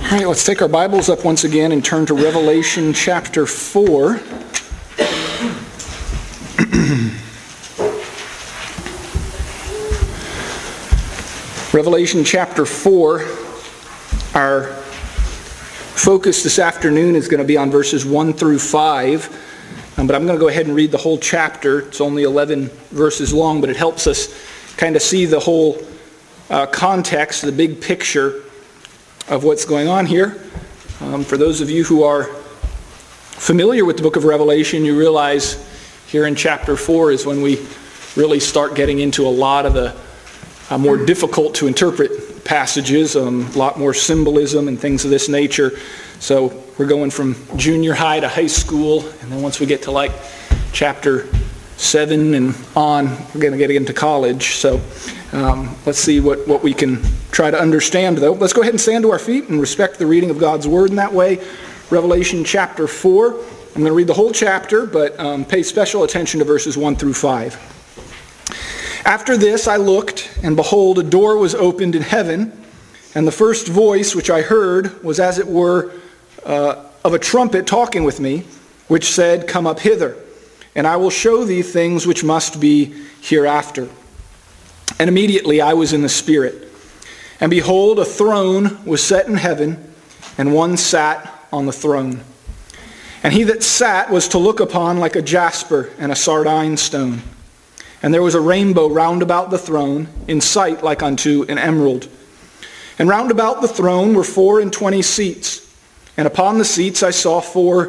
All right, let's take our Bibles up once again and turn to Revelation chapter 4. Revelation chapter 4, our focus this afternoon is going to be on verses 1 through 5. But I'm going to go ahead and read the whole chapter. It's only 11 verses long, but it helps us kind of see the whole context, the big picture of what's going on here. For those of you who are familiar with the book of Revelation, you realize here in chapter 4 is when we really start getting into a lot of the more difficult to interpret passages, a lot more symbolism and things of this nature. So we're going from junior high to high school, and then once we get to like chapter 7 and on, we're going to get into college. So let's see what we can try to understand, though. Let's go ahead and stand to our feet and respect the reading of God's Word in that way. Revelation chapter 4. I'm going to read the whole chapter, but pay special attention to verses 1 through 5. After this I looked, and behold, a door was opened in heaven, and the first voice which I heard was as it were of a trumpet talking with me, which said, "Come up hither, and I will show thee things which must be hereafter." And immediately I was in the Spirit. And behold, a throne was set in heaven, and one sat on the throne. And he that sat was to look upon like a jasper and a sardine stone. And there was a rainbow round about the throne, in sight like unto an emerald. And round about the throne were 24 seats. And upon the seats I saw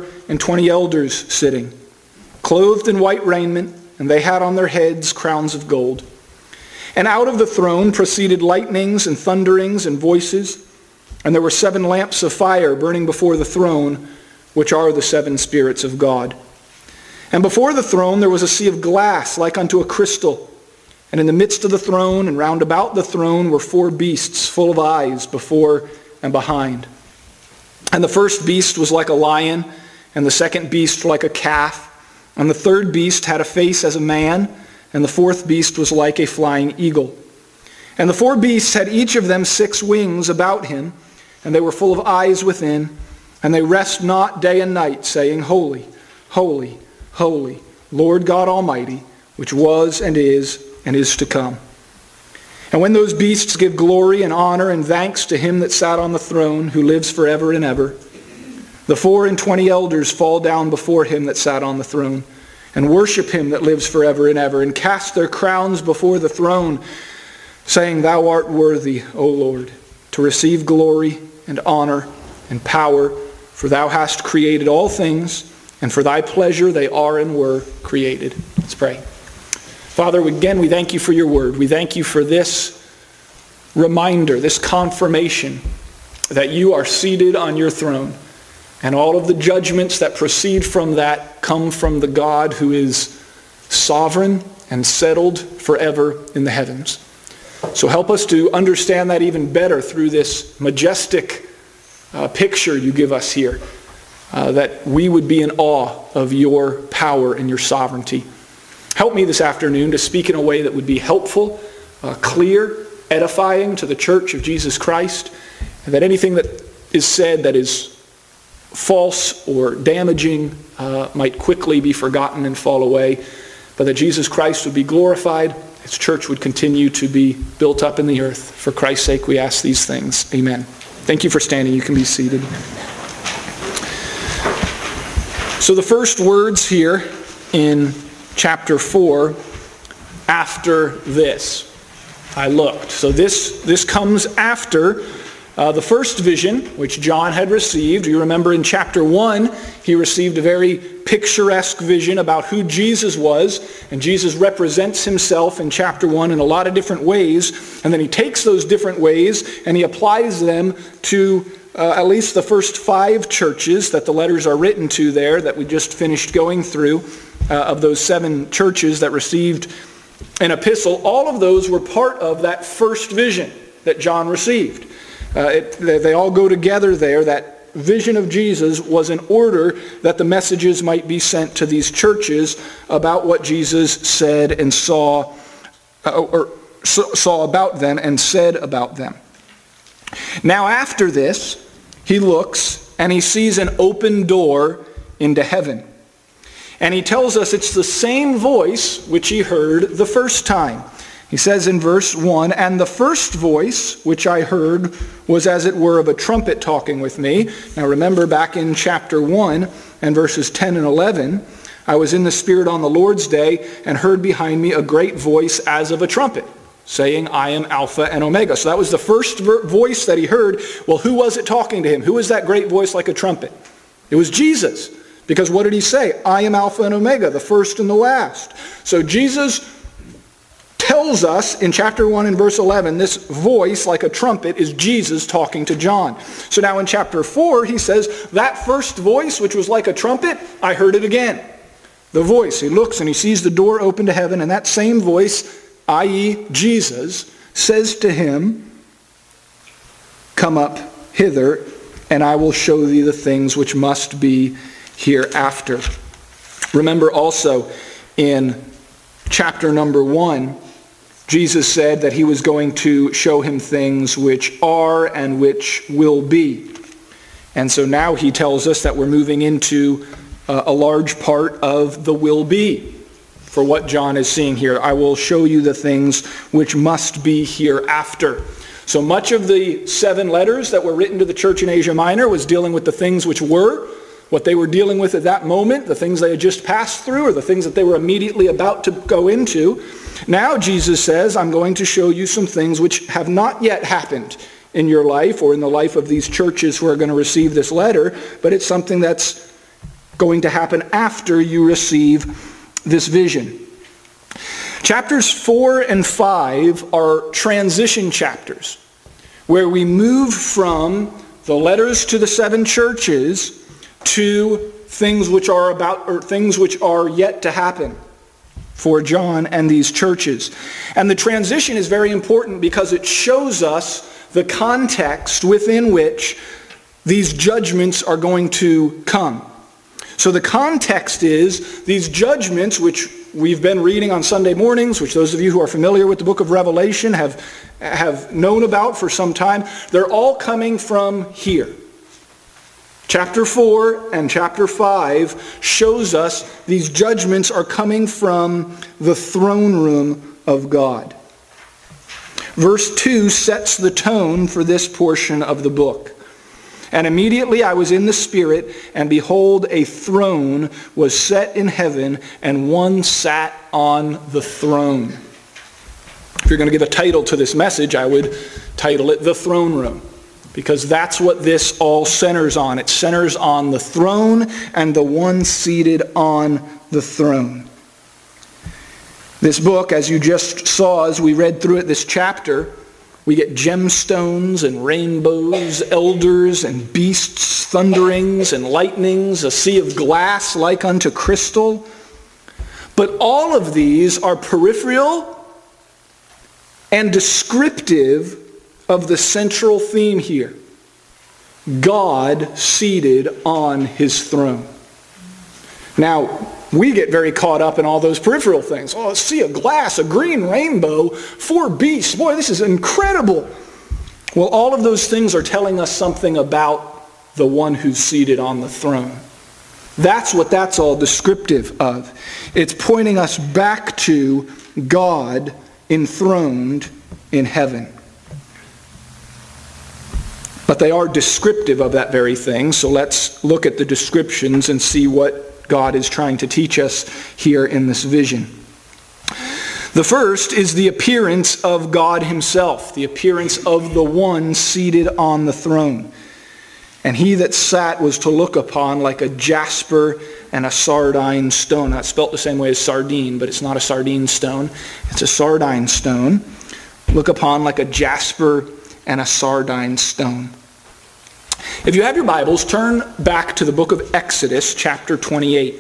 24 elders sitting, clothed in white raiment, and they had on their heads crowns of gold. And out of the throne proceeded lightnings and thunderings and voices, and there were 7 lamps of fire burning before the throne, which are the 7 spirits of God. And before the throne there was a sea of glass like unto a crystal, and in the midst of the throne and round about the throne were 4 beasts full of eyes before and behind. And the first beast was like a lion, and the second beast like a calf, and the third beast had a face as a man, and the fourth beast was like a flying eagle. And the 4 beasts had each of them 6 wings about him, and they were full of eyes within, and they rest not day and night, saying, Holy, holy, holy, Lord God Almighty, which was and is to come. And when those beasts give glory and honor and thanks to him that sat on the throne, who lives forever and ever, the 24 elders fall down before him that sat on the throne, and worship him that lives forever and ever, and cast their crowns before the throne, saying, Thou art worthy, O Lord, to receive glory and honor and power, for thou hast created all things, and for thy pleasure they are and were created. Let's pray. Father, again, we thank you for your word. We thank you for this reminder, this confirmation that you are seated on your throne. And all of the judgments that proceed from that come from the God who is sovereign and settled forever in the heavens. So help us to understand that even better through this majestic picture you give us here, that we would be in awe of your power and your sovereignty. Help me this afternoon to speak in a way that would be helpful, clear, edifying to the church of Jesus Christ, and that anything that is said that is false or damaging might quickly be forgotten and fall away, but that Jesus Christ would be glorified, his church would continue to be built up in the earth. For Christ's sake we ask these things. Amen. Thank you for standing. You can be seated. So the first words here in chapter 4, after this, I looked. So this comes after the first vision, which John had received. You remember in chapter 1, he received a very picturesque vision about who Jesus was. And Jesus represents himself in chapter 1 in a lot of different ways. And then he takes those different ways and he applies them to at least the first 5 churches that the letters are written to there that we just finished going through, of those 7 churches that received an epistle. All of those were part of that first vision that John received. They all go together there. That vision of Jesus was in order that the messages might be sent to these churches about what Jesus said and saw about them and said about them. Now after this, he looks and he sees an open door into heaven. And he tells us it's the same voice which he heard the first time. He says in verse 1, "And the first voice which I heard was as it were of a trumpet talking with me." Now remember back in chapter 1 and verses 10 and 11, "I was in the Spirit on the Lord's day and heard behind me a great voice as of a trumpet, saying, I am Alpha and Omega." So that was the first voice that he heard. Well, who was it talking to him? Who was that great voice like a trumpet? It was Jesus. Because what did he say? "I am Alpha and Omega, the first and the last." So Jesus tells us in chapter 1 and verse 11, this voice like a trumpet is Jesus talking to John. So now in chapter 4, he says, that first voice, which was like a trumpet, I heard it again. The voice, he looks and he sees the door open to heaven, and that same voice, i.e. Jesus, says to him, "Come up hither, and I will show thee the things which must be hereafter." Remember also in chapter number 1, Jesus said that he was going to show him things which are and which will be. And so now he tells us that we're moving into a large part of the will be for what John is seeing here. "I will show you the things which must be hereafter." So much of the 7 letters that were written to the church in Asia Minor was dealing with the things which were, what they were dealing with at that moment, the things they had just passed through, or the things that they were immediately about to go into. Now Jesus says, I'm going to show you some things which have not yet happened in your life or in the life of these churches who are going to receive this letter, but it's something that's going to happen after you receive this vision. Chapters 4 and 5 are transition chapters where we move from the letters to the 7 churches to things which are about, or things which are yet to happen for John and these churches. And the transition is very important because it shows us the context within which these judgments are going to come. So the context is these judgments, which we've been reading on Sunday mornings, which those of you who are familiar with the book of Revelation have known about for some time, they're all coming from here. Chapter 4 and chapter 5 shows us these judgments are coming from the throne room of God. Verse 2 sets the tone for this portion of the book. "And immediately I was in the Spirit, and behold, a throne was set in heaven, and one sat on the throne." If you're going to give a title to this message, I would title it "The Throne Room," because that's what this all centers on. It centers on the throne and the one seated on the throne. This book, as you just saw as we read through it, this chapter, we get gemstones and rainbows, elders and beasts, thunderings and lightnings, a sea of glass like unto crystal. But all of these are peripheral and descriptive of the central theme here: God seated on his throne. Now, we get very caught up in all those peripheral things. Oh, a sea of glass, a green rainbow, 4 beasts. Boy, this is incredible. Well, all of those things are telling us something about the one who's seated on the throne. That's what that's all descriptive of. It's pointing us back to God enthroned in heaven. But they are descriptive of that very thing, so let's look at the descriptions and see what God is trying to teach us here in this vision. The first is the appearance of God himself, the appearance of the one seated on the throne. "And he that sat was to look upon like a jasper and a sardine stone." That's spelt the same way as sardine, but it's not a sardine stone. It's a sardine stone. Look upon like a jasper and a sardine stone. If you have your Bibles, turn back to the book of Exodus, chapter 28.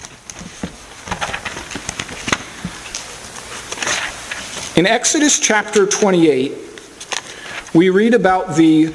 In Exodus chapter 28, we read about the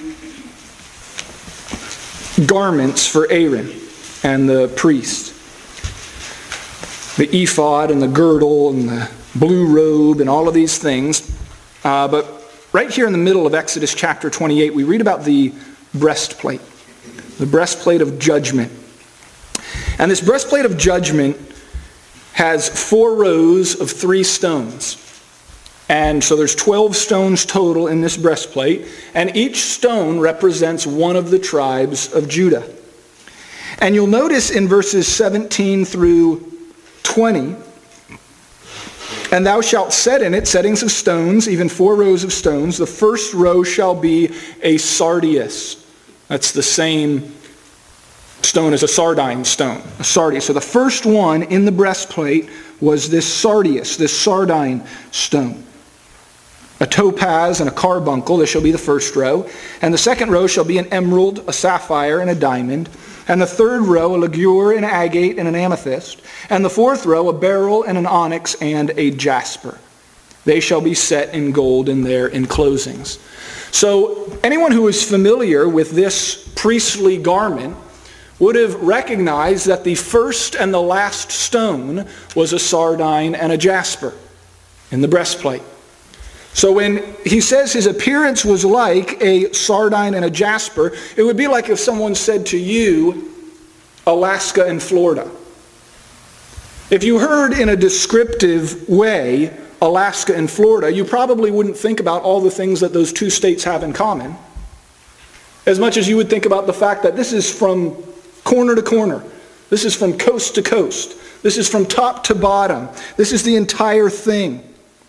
garments for Aaron and the priest. The ephod and the girdle and the blue robe and all of these things. But right here in the middle of Exodus chapter 28, we read about the breastplate. The breastplate of judgment. And this breastplate of judgment has 4 rows of 3 stones. And so there's 12 stones total in this breastplate, and each stone represents one of the tribes of Judah. And you'll notice in verses 17 through 20, and thou shalt set in it settings of stones, even 4 rows of stones. The first row shall be a sardius. That's the same stone as a sardine stone, a sardius. So the first one in the breastplate was this sardius, this sardine stone. A topaz and a carbuncle, this shall be the first row. And the second row shall be an emerald, a sapphire, and a diamond. And the third row, a ligure, an agate, and an amethyst. And the fourth row, a beryl, and an onyx, and a jasper. They shall be set in gold in their enclosings. So anyone who is familiar with this priestly garment would have recognized that the first and the last stone was a sardine and a jasper in the breastplate. So when he says his appearance was like a sardine and a jasper, it would be like if someone said to you, Alaska and Florida. If you heard in a descriptive way, Alaska and Florida, you probably wouldn't think about all the things that those 2 states have in common, as much as you would think about the fact that this is from corner to corner. This is from coast to coast. This is from top to bottom. This is the entire thing.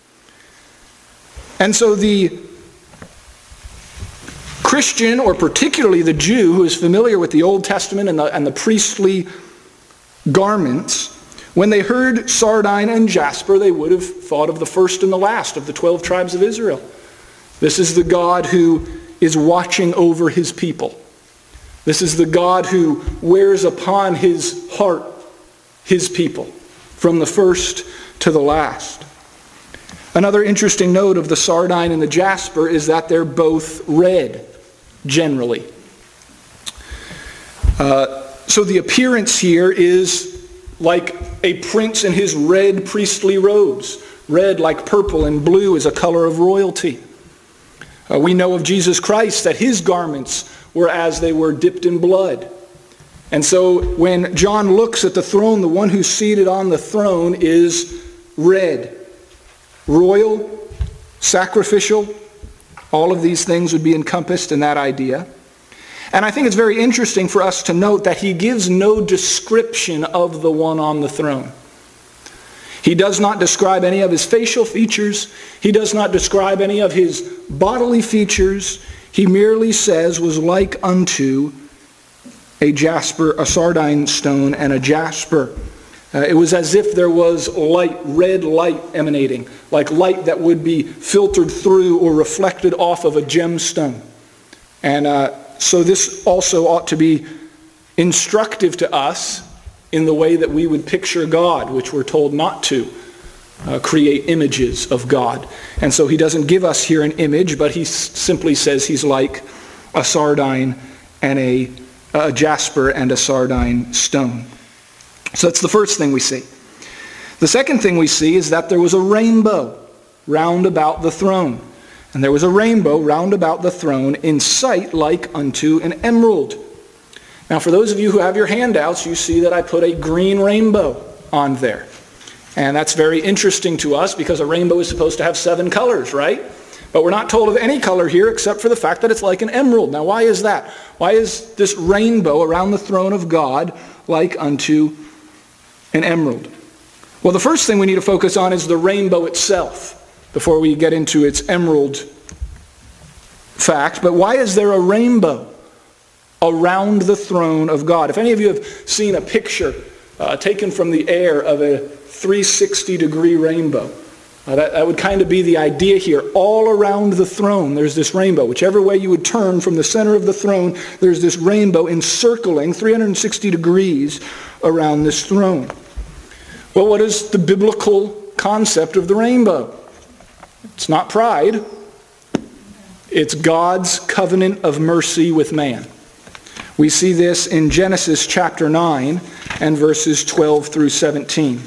And so the Christian, or particularly the Jew who is familiar with the Old Testament and the priestly garments, when they heard sardine and jasper, they would have thought of the first and the last of the 12 tribes of Israel. This is the God who is watching over his people. This is the God who wears upon his heart his people, from the first to the last. Another interesting note of the sardine and the jasper is that they're both red, generally. So the appearance here is like a prince in his red priestly robes. Red like purple, and blue is a color of royalty. We know of Jesus Christ that his garments were as they were dipped in blood. And so when John looks at the throne, the one who's seated on the throne is red. Royal, sacrificial, all of these things would be encompassed in that idea. And I think it's very interesting for us to note that he gives no description of the one on the throne. He does not describe any of his facial features. He does not describe any of his bodily features. He merely says, was like unto a jasper, a sardine stone, and a jasper. It was as if there was light, red light emanating, like light that would be filtered through or reflected off of a gemstone. And so this also ought to be instructive to us in the way that we would picture God, which we're told not to create images of God. And so he doesn't give us here an image, but he simply says he's like a sardine and a jasper and a sardine stone. So that's the first thing we see. The second thing we see is that there was a rainbow round about the throne. And there was a rainbow round about the throne in sight like unto an emerald. Now for those of you who have your handouts, you see that I put a green rainbow on there. And that's very interesting to us because a rainbow is supposed to have 7 colors, right? But we're not told of any color here except for the fact that it's like an emerald. Now why is that? Why is this rainbow around the throne of God like unto an emerald? Well, the first thing we need to focus on is the rainbow itself before we get into its emerald fact. But why is there a rainbow around the throne of God? If any of you have seen a picture taken from the air of a 360-degree rainbow, that would kind of be the idea here. All around the throne, there's this rainbow. Whichever way you would turn from the center of the throne, there's this rainbow encircling 360 degrees around this throne. Well, what is the biblical concept of the rainbow? It's not pride. It's God's covenant of mercy with man. We see this in Genesis chapter 9 and verses 12 through 17.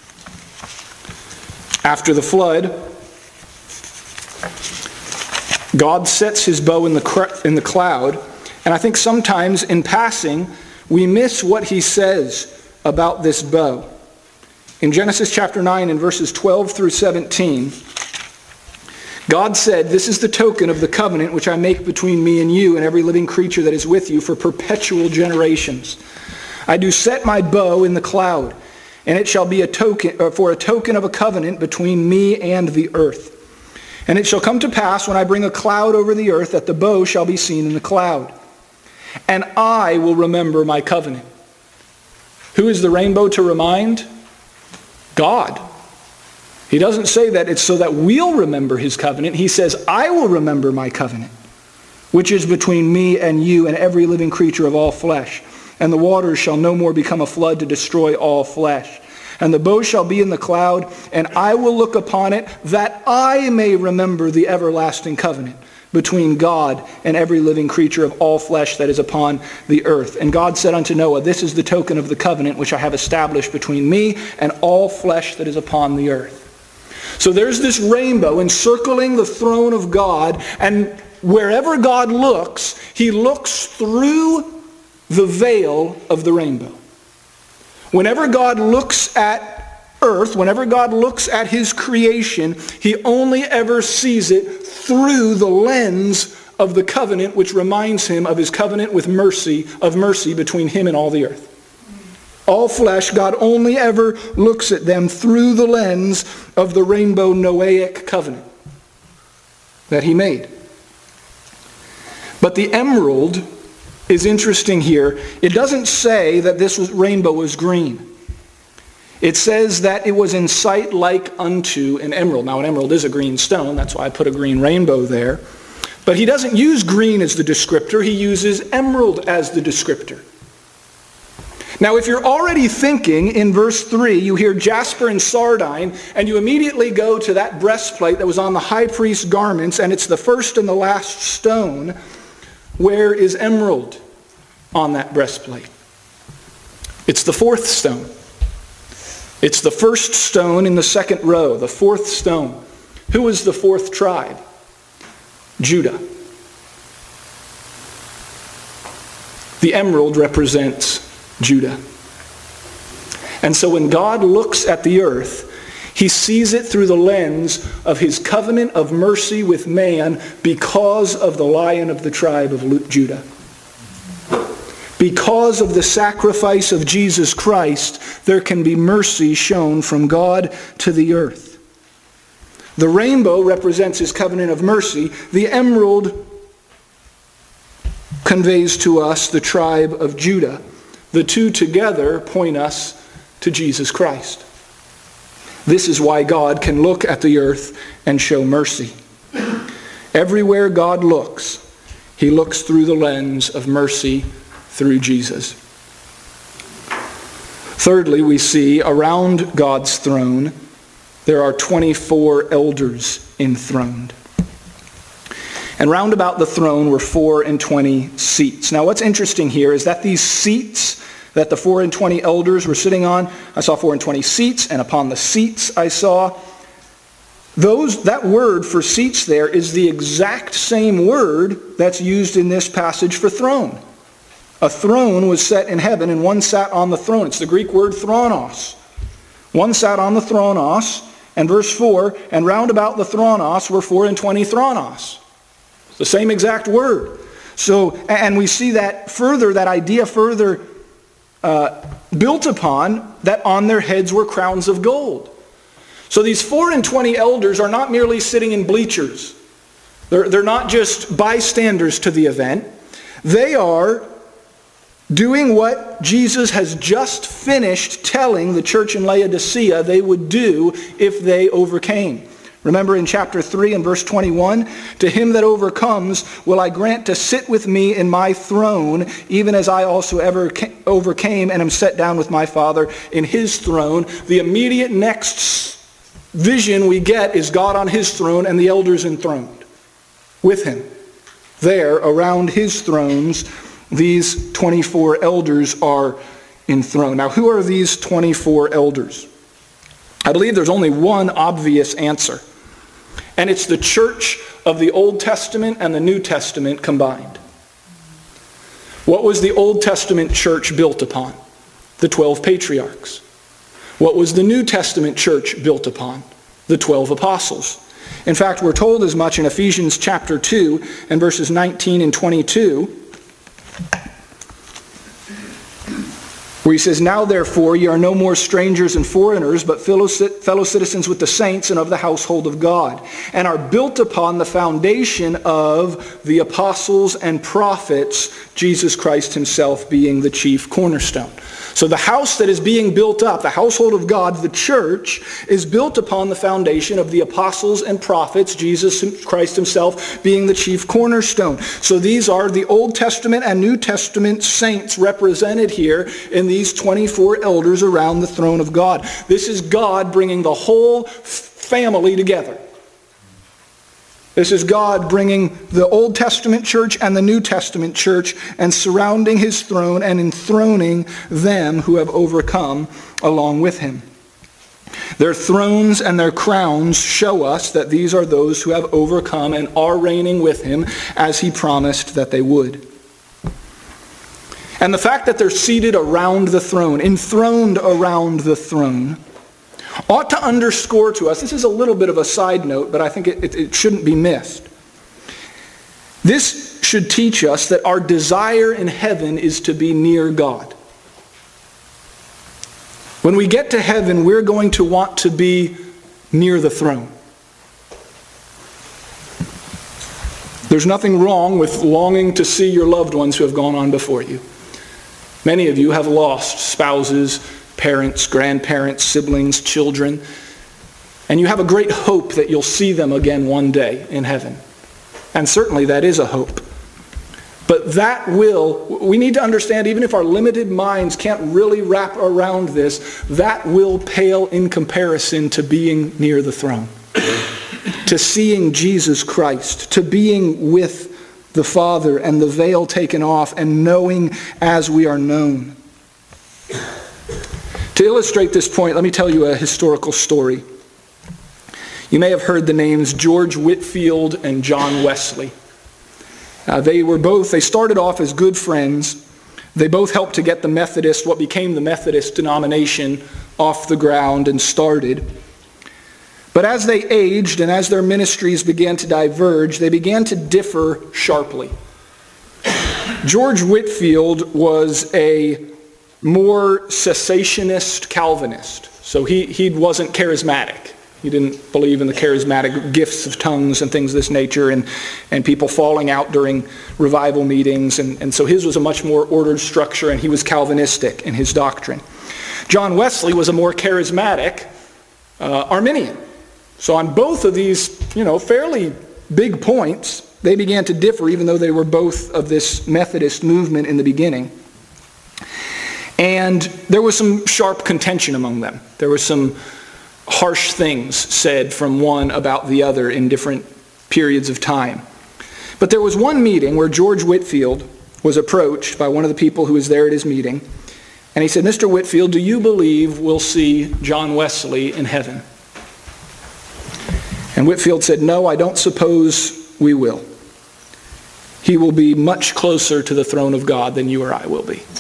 After the flood, God sets his bow in the cloud, And I think sometimes in passing, we miss what he says about this bow. In Genesis chapter 9 and verses 12 through 17, God said, "This is the token of the covenant which I make between me and you and every living creature that is with you for perpetual generations. I do set my bow in the cloud, and it shall be a token of a covenant between me and the earth. And it shall come to pass when I bring a cloud over the earth that the bow shall be seen in the cloud. And I will remember my covenant." Who is the rainbow to remind? God. He doesn't say that it's so that we'll remember his covenant. He says, "I will remember my covenant, which is between me and you and every living creature of all flesh. And the waters shall no more become a flood to destroy all flesh. And the bow shall be in the cloud, and I will look upon it, that I may remember the everlasting covenant between God and every living creature of all flesh that is upon the earth." And God said unto Noah, "This is the token of the covenant which I have established between me and all flesh that is upon the earth." So there's this rainbow encircling the throne of God, and wherever God looks, he looks through the veil of the rainbow. Whenever God looks at earth, whenever God looks at his creation, he only ever sees it through the lens of the covenant, which reminds him of his covenant with mercy between him and all the earth. All flesh, God only ever looks at them through the lens of the rainbow Noahic covenant that he made. But the emerald is interesting here. It doesn't say that this rainbow was green. It says that it was in sight like unto an emerald. Now, an emerald is a green stone. That's why I put a green rainbow there. But he doesn't use green as the descriptor. He uses emerald as the descriptor. Now, if you're already thinking in verse 3, you hear jasper and sardine, and you immediately go to that breastplate that was on the high priest's garments, and it's the first and the last stone. Where is emerald on that breastplate? It's the fourth stone. It's the first stone in the second row, the fourth stone. Who is the fourth tribe? Judah. The emerald represents Judah. And so when God looks at the earth, he sees it through the lens of his covenant of mercy with man because of the Lion of the tribe of Judah. Because of the sacrifice of Jesus Christ, there can be mercy shown from God to the earth. The rainbow represents his covenant of mercy. The emerald conveys to us the tribe of Judah. The two together point us to Jesus Christ. This is why God can look at the earth and show mercy. Everywhere God looks, he looks through the lens of mercy through Jesus. Thirdly, we see around God's throne, there are 24 elders enthroned. And round about the throne were 24 seats. Now what's interesting here is that these seats that the 24 elders were sitting on, I saw 24 seats, and upon the seats I saw that word for seats there is the exact same word that's used in this passage for throne. A throne was set in heaven, and one sat on the throne. It's the Greek word thronos. One sat on the thronos, and verse 4, and round about the thronos were 24 thronos. It's the same exact word. So, and we see that idea further built upon, that on their heads were crowns of gold. So these 24 elders are not merely sitting in bleachers. They're not just bystanders to the event. They are doing what Jesus has just finished telling the church in Laodicea they would do if they overcame. Remember in chapter 3 and verse 21, "To him that overcomes will I grant to sit with me in my throne, even as I also overcame and am set down with my Father in his throne." The immediate next vision we get is God on his throne and the elders enthroned with him. There, around his thrones, these 24 elders are enthroned. Now, who are these 24 elders? I believe there's only one obvious answer. And it's the church of the Old Testament and the New Testament combined. What was the Old Testament church built upon? The 12 patriarchs. What was the New Testament church built upon? The 12 apostles. In fact, we're told as much in Ephesians chapter 2 and verses 19 and 22, where he says, "Now therefore ye are no more strangers and foreigners, but fellow citizens with the saints and of the household of God, and are built upon the foundation of the apostles and prophets, Jesus Christ himself being the chief cornerstone." So the house that is being built up, the household of God, the church, is built upon the foundation of the apostles and prophets, Jesus Christ himself being the chief cornerstone. So these are the Old Testament and New Testament saints represented here in these 24 elders around the throne of God. This is God bringing the whole family together. This is God bringing the Old Testament church and the New Testament church and surrounding his throne and enthroning them who have overcome along with him. Their thrones and their crowns show us that these are those who have overcome and are reigning with him as he promised that they would. And the fact that they're seated around the throne, enthroned around the throne, ought to underscore to us, this is a little bit of a side note, but I think it shouldn't be missed. This should teach us that our desire in heaven is to be near God. When we get to heaven, we're going to want to be near the throne. There's nothing wrong with longing to see your loved ones who have gone on before you. Many of you have lost spouses, parents, grandparents, siblings, children, and you have a great hope that you'll see them again one day in heaven. And certainly that is a hope. But we need to understand, even if our limited minds can't really wrap around this, that will pale in comparison to being near the throne, to seeing Jesus Christ, to being with the Father and the veil taken off and knowing as we are known. To illustrate this point, let me tell you a historical story. You may have heard the names George Whitefield and John Wesley. They started off as good friends. They both helped to get what became the Methodist denomination off the ground and started. But as they aged and as their ministries began to diverge, they began to differ sharply. George Whitefield was a more cessationist Calvinist. So he wasn't charismatic. He didn't believe in the charismatic gifts of tongues and things of this nature and people falling out during revival meetings. And so his was a much more ordered structure, and he was Calvinistic in his doctrine. John Wesley was a more charismatic Arminian. So on both of these, fairly big points, they began to differ, even though they were both of this Methodist movement in the beginning. And there was some sharp contention among them. There were some harsh things said from one about the other in different periods of time. But there was one meeting where George Whitefield was approached by one of the people who was there at his meeting. And he said, "Mr. Whitefield, do you believe we'll see John Wesley in heaven?" And Whitefield said, "No, I don't suppose we will. He will be much closer to the throne of God than you or I will be."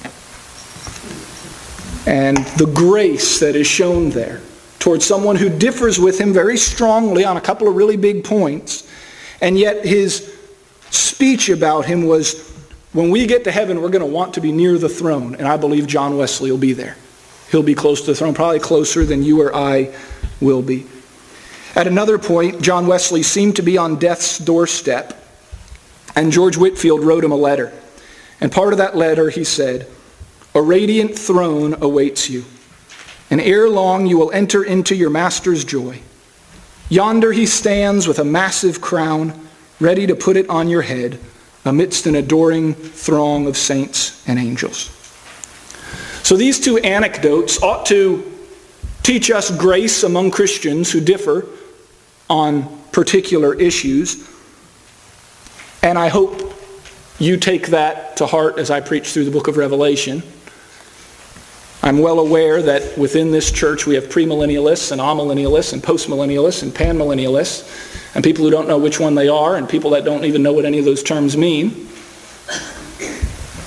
And the grace that is shown there towards someone who differs with him very strongly on a couple of really big points, and yet his speech about him was, when we get to heaven, we're going to want to be near the throne, and I believe John Wesley will be there. He'll be close to the throne, probably closer than you or I will be. At another point, John Wesley seemed to be on death's doorstep, and George Whitefield wrote him a letter. And part of that letter, he said, "A radiant throne awaits you, and ere long you will enter into your master's joy. Yonder he stands with a massive crown, ready to put it on your head, amidst an adoring throng of saints and angels." So these two anecdotes ought to teach us grace among Christians who differ on particular issues. And I hope you take that to heart as I preach through the book of Revelation. I'm well aware that within this church we have premillennialists and amillennialists and postmillennialists and panmillennialists, and people who don't know which one they are, and people that don't even know what any of those terms mean.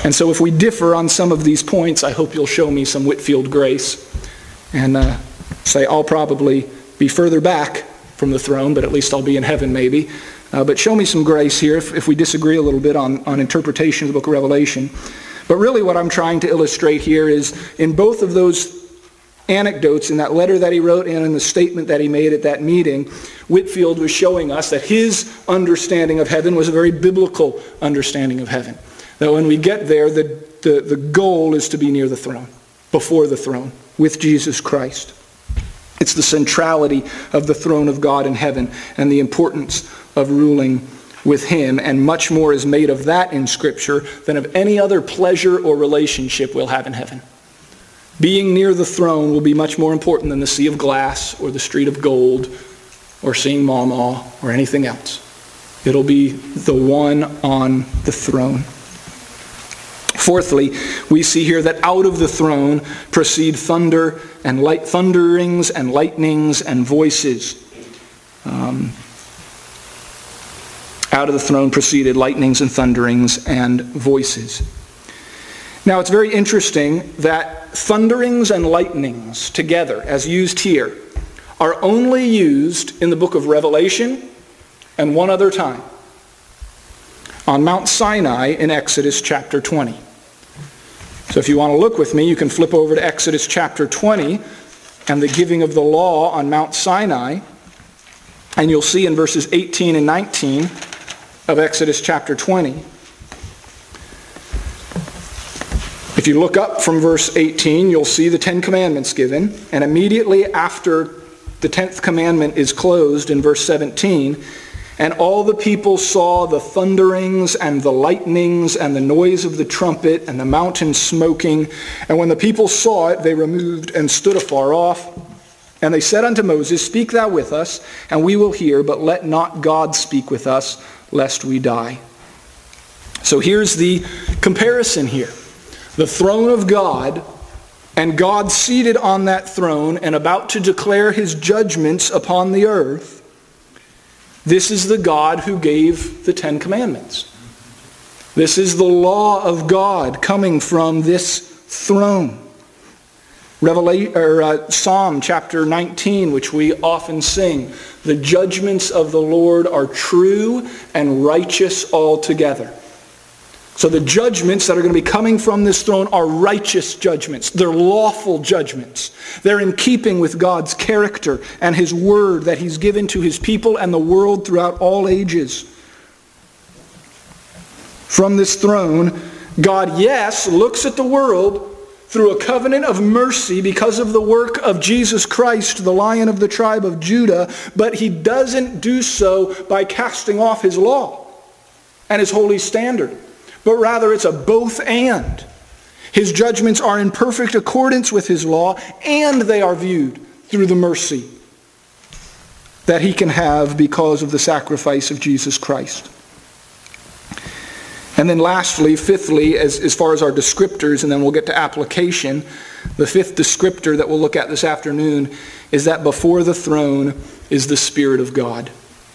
And so if we differ on some of these points, I hope you'll show me some Whitefield grace and say I'll probably be further back from the throne, but at least I'll be in heaven maybe. But show me some grace here if we disagree a little bit on interpretation of the book of Revelation. But really what I'm trying to illustrate here is in both of those anecdotes, in that letter that he wrote and in the statement that he made at that meeting, Whitefield was showing us that his understanding of heaven was a very biblical understanding of heaven. That when we get there, the goal is to be near the throne, before the throne, with Jesus Christ. It's the centrality of the throne of God in heaven and the importance of ruling with him, and much more is made of that in Scripture than of any other pleasure or relationship we'll have in heaven. Being near the throne will be much more important than the sea of glass or the street of gold or seeing Mama or anything else. It'll be the one on the throne. Fourthly, we see here that out of the throne proceed thunder and thunderings and lightnings and voices. Out of the throne proceeded lightnings and thunderings and voices. Now it's very interesting that thunderings and lightnings together, as used here, are only used in the book of Revelation and one other time, on Mount Sinai in Exodus chapter 20. So if you want to look with me, you can flip over to Exodus chapter 20 and the giving of the law on Mount Sinai, and you'll see in verses 18 and 19 of Exodus chapter 20. If you look up from verse 18, you'll see the 10 Commandments given, and immediately after the 10th commandment is closed in verse 17, and all the people saw the thunderings and the lightnings and the noise of the trumpet and the mountain smoking. And when the people saw it, they removed and stood afar off. And they said unto Moses, Speak thou with us, and we will hear, but let not God speak with us, lest we die. So here's the comparison here. The throne of God, and God seated on that throne and about to declare his judgments upon the earth. This is the God who gave the 10 Commandments. This is the law of God coming from this throne. Psalm chapter 19, which we often sing, the judgments of the Lord are true and righteous altogether. So the judgments that are going to be coming from this throne are righteous judgments. They're lawful judgments. They're in keeping with God's character and his word that he's given to his people and the world throughout all ages. From this throne, God, yes, looks at the world through a covenant of mercy because of the work of Jesus Christ, the Lion of the tribe of Judah, but he doesn't do so by casting off his law and his holy standard. But rather it's a both and. His judgments are in perfect accordance with his law, and they are viewed through the mercy that he can have because of the sacrifice of Jesus Christ. And then lastly, fifthly, as far as our descriptors, and then we'll get to application, the fifth descriptor that we'll look at this afternoon is that before the throne is the Spirit of God.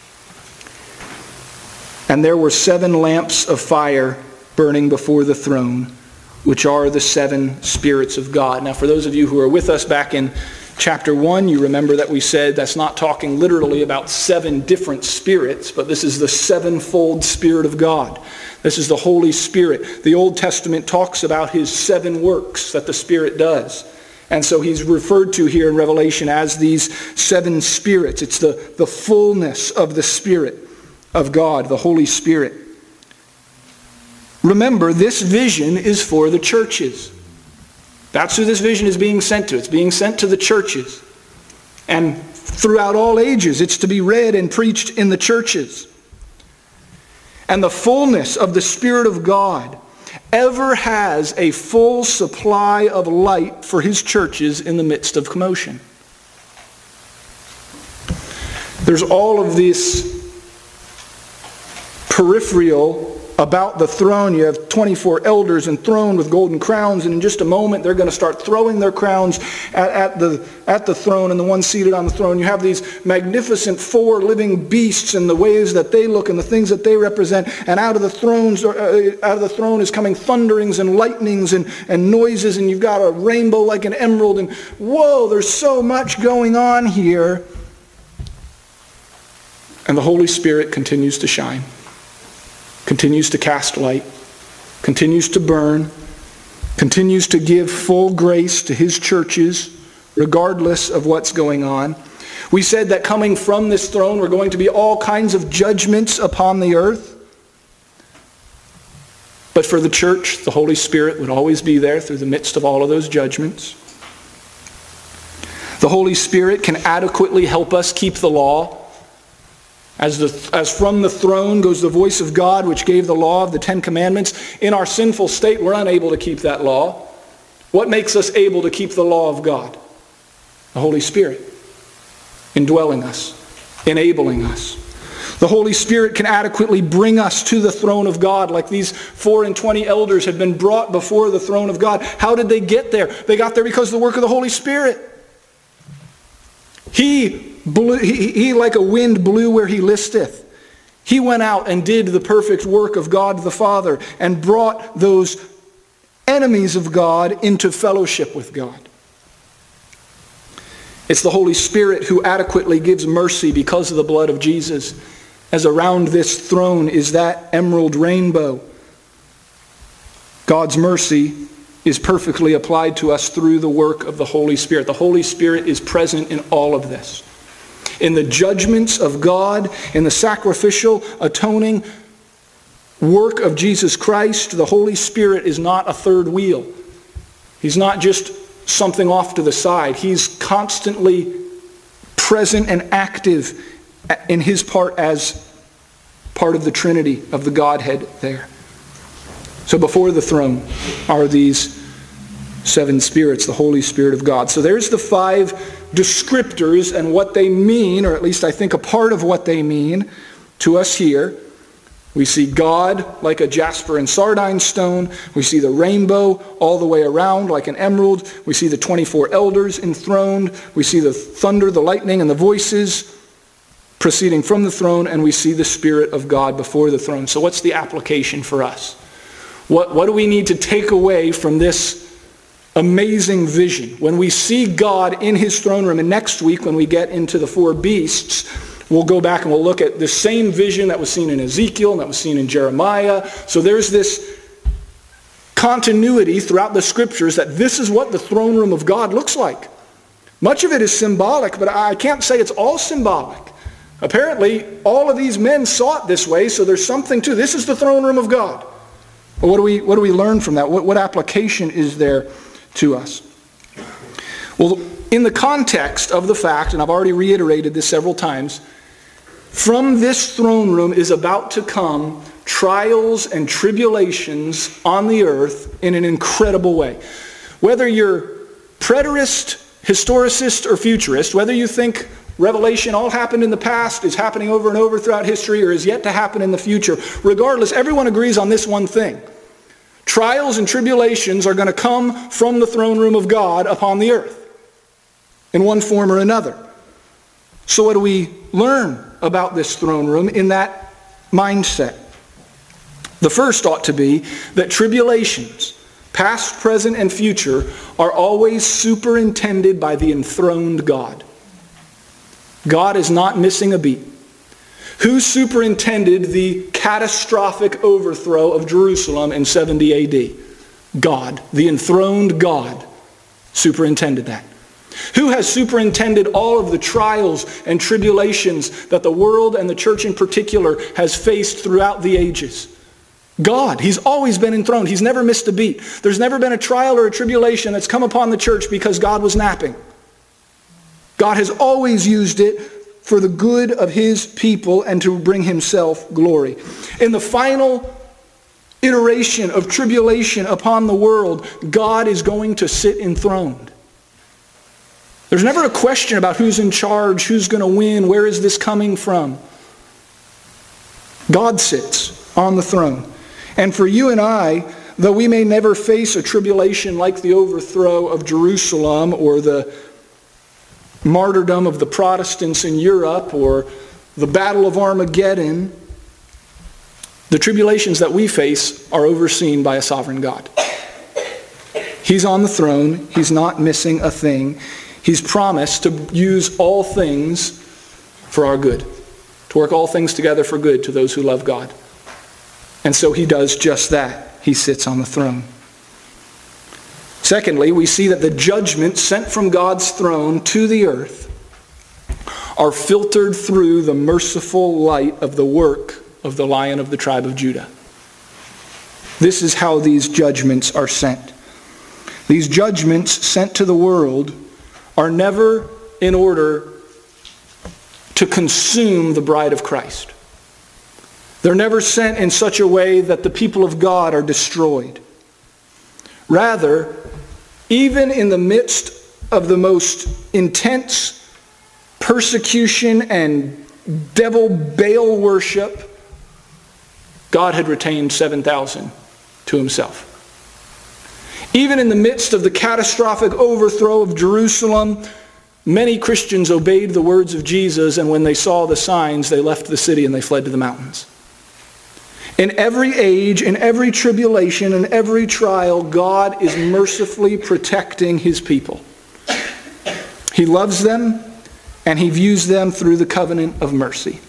And there were 7 lamps of fire burning before the throne, which are the 7 spirits of God. Now, for those of you who are with us back in chapter 1, you remember that we said that's not talking literally about 7 different spirits, but this is the 7-fold Spirit of God. This is the Holy Spirit. The Old Testament talks about his 7 works that the Spirit does. And so he's referred to here in Revelation as these 7 spirits. It's the fullness of the Spirit of God, the Holy Spirit. Remember, this vision is for the churches. That's who this vision is being sent to. It's being sent to the churches. And throughout all ages, it's to be read and preached in the churches. And the fullness of the Spirit of God ever has a full supply of light for his churches in the midst of commotion. There's all of this peripheral about the throne. You have 24 elders enthroned with golden crowns, and in just a moment they're going to start throwing their crowns at the throne and the one seated on the throne. You have these magnificent 4 living beasts and the ways that they look and the things that they represent, and out of the throne is coming thunderings and lightnings and noises, and you've got a rainbow like an emerald, and whoa, there's so much going on here. And the Holy Spirit continues to shine, continues to cast light, continues to burn, continues to give full grace to his churches, regardless of what's going on. We said that coming from this throne were going to be all kinds of judgments upon the earth. But for the church, the Holy Spirit would always be there through the midst of all of those judgments. The Holy Spirit can adequately help us keep the law. As from the throne goes the voice of God, which gave the law of the 10 Commandments. In our sinful state, we're unable to keep that law. What makes us able to keep the law of God? The Holy Spirit, indwelling us, enabling us. The Holy Spirit can adequately bring us to the throne of God, like these 24 elders had been brought before the throne of God. How did they get there? They got there because of the work of the Holy Spirit. He like a wind blew where he listeth. He went out and did the perfect work of God the Father and brought those enemies of God into fellowship with God. It's the Holy Spirit who adequately gives mercy because of the blood of Jesus, as around this throne is that emerald rainbow. God's mercy is perfectly applied to us through the work of the Holy Spirit. The Holy Spirit is present in all of this. In the judgments of God, in the sacrificial, atoning work of Jesus Christ, the Holy Spirit is not a third wheel. He's not just something off to the side. He's constantly present and active in his part as part of the Trinity of the Godhead there. So before the throne are these 7 spirits, the Holy Spirit of God. So there's the 5 descriptors and what they mean, or at least I think a part of what they mean to us here. We see God like a jasper and sardine stone. We see the rainbow all the way around like an emerald. We see the 24 elders enthroned. We see the thunder, the lightning, and the voices proceeding from the throne, and we see the Spirit of God before the throne. So what's the application for us? What do we need to take away from this amazing vision? When we see God in his throne room, and next week when we get into the 4 beasts, we'll go back and we'll look at the same vision that was seen in Ezekiel and that was seen in Jeremiah. So there's this continuity throughout the scriptures that this is what the throne room of God looks like. Much of it is symbolic, but I can't say it's all symbolic. Apparently, all of these men saw it this way, so there's something to this is the throne room of God. Well, what do we learn from that? What application is there to us? Well, in the context of the fact, and I've already reiterated this several times, from this throne room is about to come trials and tribulations on the earth in an incredible way. Whether you're preterist, historicist, or futurist, whether you think Revelation all happened in the past, is happening over and over throughout history, or is yet to happen in the future, regardless, everyone agrees on this one thing. Trials and tribulations are going to come from the throne room of God upon the earth in one form or another. So what do we learn about this throne room in that mindset? The first ought to be that tribulations, past, present, and future, are always superintended by the enthroned God. God is not missing a beat. Who superintended the catastrophic overthrow of Jerusalem in 70 AD? God. The enthroned God superintended that. Who has superintended all of the trials and tribulations that the world and the church in particular has faced throughout the ages? God. He's always been enthroned. He's never missed a beat. There's never been a trial or a tribulation that's come upon the church because God was napping. God has always used it for the good of his people and to bring himself glory. In the final iteration of tribulation upon the world, God is going to sit enthroned. There's never a question about who's in charge, who's going to win, where is this coming from. God sits on the throne. And for you and I, though we may never face a tribulation like the overthrow of Jerusalem or the martyrdom of the Protestants in Europe or the Battle of Armageddon, the tribulations that we face are overseen by a sovereign God. He's on the throne. He's not missing a thing. He's promised to use all things for our good, to work all things together for good to those who love God. And so he does just that. He sits on the throne. Secondly, we see that the judgments sent from God's throne to the earth are filtered through the merciful light of the work of the Lion of the tribe of Judah. This is how these judgments are sent. These judgments sent to the world are never in order to consume the bride of Christ. They're never sent in such a way that the people of God are destroyed. Rather, even in the midst of the most intense persecution and devil Baal worship, God had retained 7,000 to himself. Even in the midst of the catastrophic overthrow of Jerusalem, many Christians obeyed the words of Jesus, and when they saw the signs, they left the city and they fled to the mountains. In every age, in every tribulation, in every trial, God is mercifully protecting his people. He loves them, and he views them through the covenant of mercy.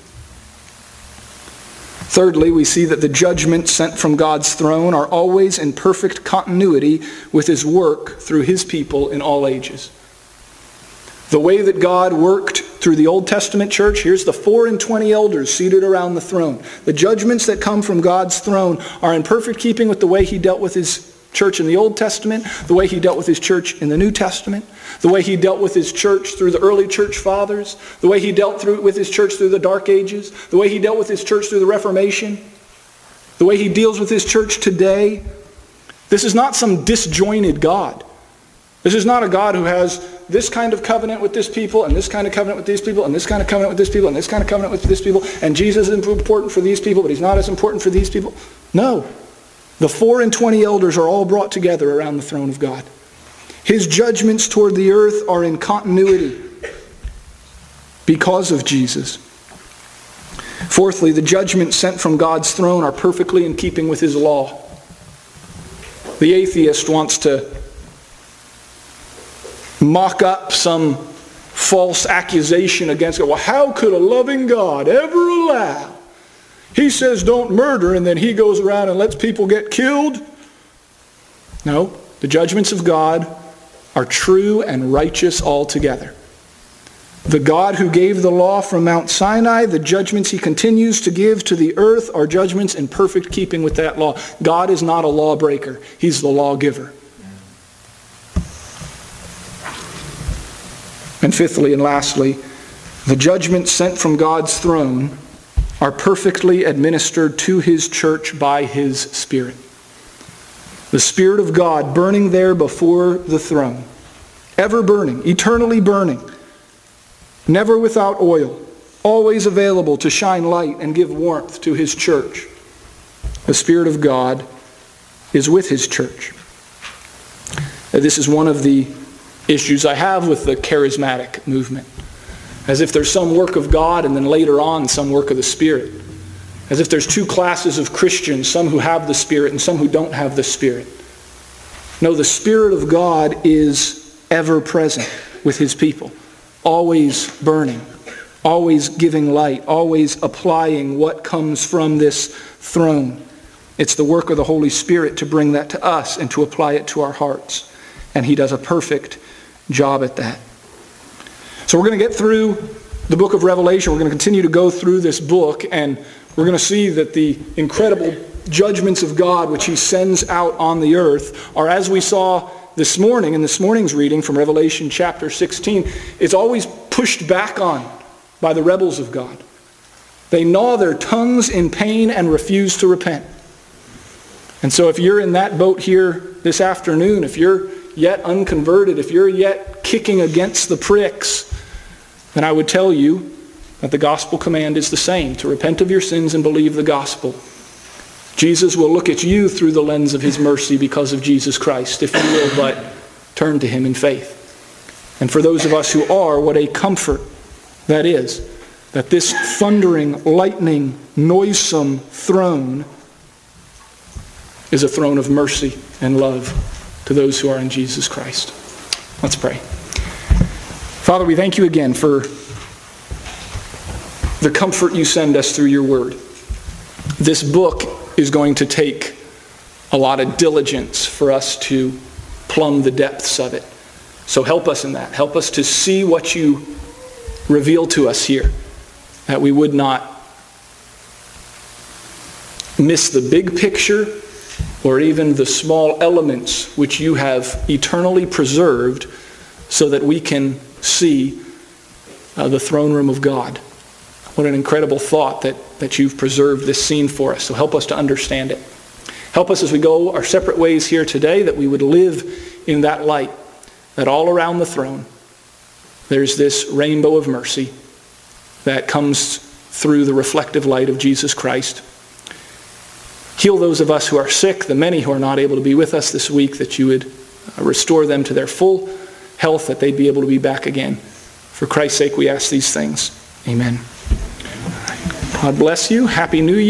Thirdly, we see that the judgments sent from God's throne are always in perfect continuity with his work through his people in all ages. The way that God worked through the Old Testament church, here's the 24 elders seated around the throne. The judgments that come from God's throne are in perfect keeping with the way he dealt with his church in the Old Testament, the way he dealt with his church in the New Testament, the way he dealt with his church through the early church fathers, the way he dealt with his church through the Dark Ages, the way he dealt with his church through the Reformation, the way he deals with his church today. This is not some disjointed God. This is not a God who has this kind of covenant with this people, and this kind of covenant with these people, and this kind of covenant with this people, and this kind of covenant with this people, and Jesus is important for these people, but he's not as important for these people. No. The 24 elders are all brought together around the throne of God. His judgments toward the earth are in continuity because of Jesus. Fourthly, the judgments sent from God's throne are perfectly in keeping with his law. The atheist wants to mock up some false accusation against God. Well, how could a loving God ever allow? He says don't murder, and then he goes around and lets people get killed. No, the judgments of God are true and righteous altogether. The God who gave the law from Mount Sinai, the judgments he continues to give to the earth are judgments in perfect keeping with that law. God is not a lawbreaker. He's the lawgiver. And fifthly and lastly, the judgments sent from God's throne are perfectly administered to his church by his Spirit. The Spirit of God burning there before the throne, ever burning, eternally burning, never without oil, always available to shine light and give warmth to his church. The Spirit of God is with his church. This is one of the issues I have with the charismatic movement. As if there's some work of God and then later on some work of the Spirit. As if there's two classes of Christians, some who have the Spirit and some who don't have the Spirit. No, the Spirit of God is ever present with his people. Always burning, always giving light, always applying what comes from this throne. It's the work of the Holy Spirit to bring that to us and to apply it to our hearts. And he does a perfect job at that. So we're going to get through the book of Revelation. We're going to continue to go through this book, and we're going to see that the incredible judgments of God which he sends out on the earth are, as we saw this morning in this morning's reading from Revelation chapter 16, it's always pushed back on by the rebels of God. They gnaw their tongues in pain and refuse to repent. And so if you're in that boat here this afternoon, if you're yet unconverted, if you're yet kicking against the pricks, then I would tell you that the gospel command is the same, to repent of your sins and believe the gospel. Jesus will look at you through the lens of his mercy because of Jesus Christ, if you will but turn to him in faith. And for those of us who are, what a comfort that is, that this thundering, lightning, noisome throne is a throne of mercy and love to those who are in Jesus Christ. Let's pray. Father, we thank you again for the comfort you send us through your word. This book is going to take a lot of diligence for us to plumb the depths of it. So help us in that. Help us to see what you reveal to us here, that we would not miss the big picture or even the small elements which you have eternally preserved so that we can see the throne room of God. What an incredible thought that you've preserved this scene for us. So help us to understand it. Help us as we go our separate ways here today, that we would live in that light, that all around the throne there's this rainbow of mercy that comes through the reflective light of Jesus Christ. Heal those of us who are sick, the many who are not able to be with us this week, that you would restore them to their full health, that they'd be able to be back again. For Christ's sake, we ask these things. Amen. God bless you. Happy New Year.